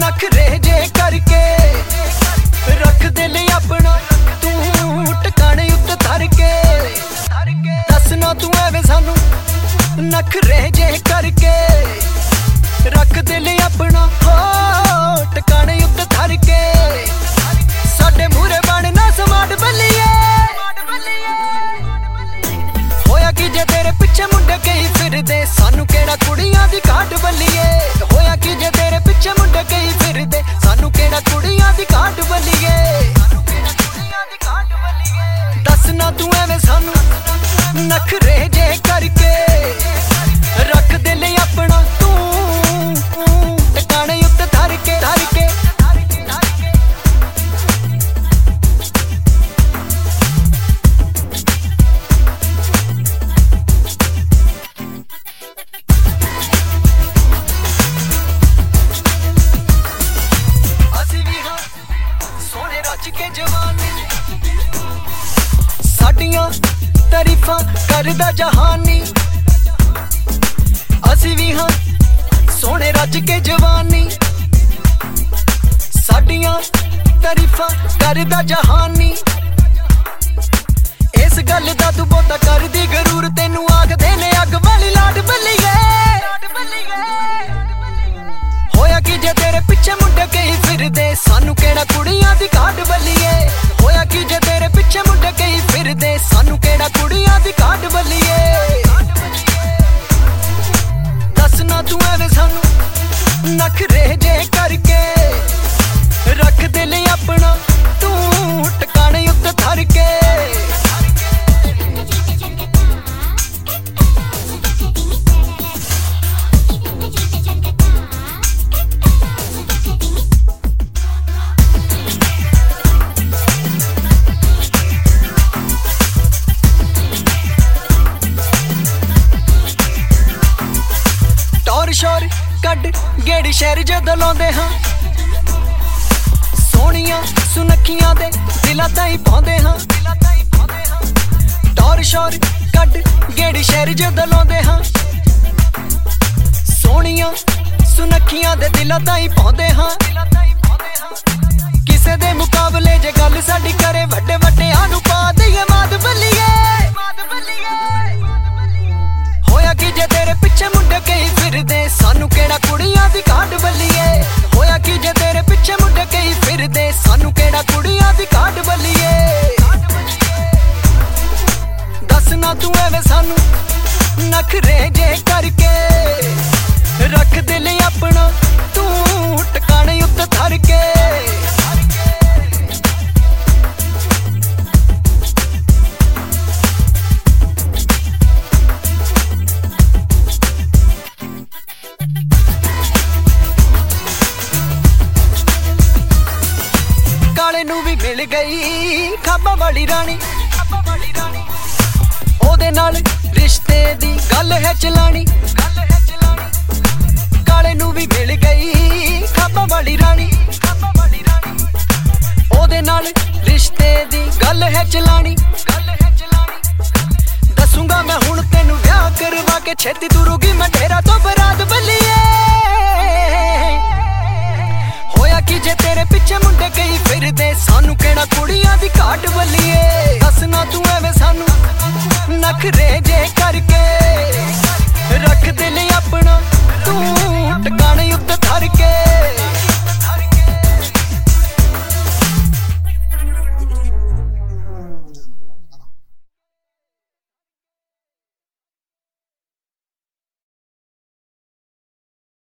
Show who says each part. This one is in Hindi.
Speaker 1: नखरे जे करके रख दिल अपना तू टकाने उत्ते धर के दसना तू एवें सानू नखरे जे करके रख दिल अपना हो टकाने उत्ते धर के साडे मूहरे बनना स्मार्ट बल्लिए होया कि जे तेरे पिछे मुंडे कई फिरदे सानू केड़ा कुड़ियां दी घाट बल्लिए होया कि जे तेरे पिछे मुंडे कई फिरदे सानू केड़ा कुड़ियां दी घाट बल्लिए दसना तू एवें सानू नखरे जे करके रख दिल अपना तू टकाने उत्ते धर के साडियां तारीफां करदा जहानी असी भी हाँ सोने रज के जवानी साडियां तारीफां करदा जहानी इस गल दा तू बहुता कर दी गरूर तेनू आखदे ने अग वाली लाड बल्लिए होया कि जे तेरे पिछे मुंडे कई फिरदे सानू केड़ा कुड़ियां दी घाट बल्लिए होया कि जे तेरे पिछे मुंडे कई फिरदे सानू केड़ा कुड़ियां दी घाट बल्लिए दसना तू एवें सानू नखरे जे करके रख दिल अपना तू टकाने उत्ते धर के शोर कड गेड़ी शहर जदों लाउंदे हां सोहणियां सुनखियां दे दिलां ताईं पाउंदे हां टौर शोर कड गेड़ी शहर जदों लाउंदे हां सोहणियां सुनखियां दे दिलां ताईं पाउंदे हां किसे दे मुकाबले जे गल साडी करे वड्डे वड्डिआं नूं पा दईए माद बल्लिए होया कि जे तेरे पिछे मुंडे कई फिरदे सानू केड़ा कुड़ियां दी घाट बल्लिए होया कि जे तेरे पिछे मुंडे कई फिरदे सानू केड़ा कुड़ियां दी घाट बल्लिए दसना तू एवें सानू नखरे जे करके रख दिल अपना तू टकाने उत्ते धर के भी मिल गई खाबा वाली रानी ओदे नाल रिश्ते दी गल है चलानी काले नू भी मिल गई खाबा वाली रानी ओदे नाल रिश्ते दी गल है चलानी दसूंगा मैं हुण तेनू ब्याह करवा के छेती तुरूगी मैं डेरा तो बरात बल्लिए होया कि जे तेरे पिछे मुंडे कई फिरदे सानू केड़ा कुड़ियां दी घाट बल्लिए दसना तू एवें सानू नखरे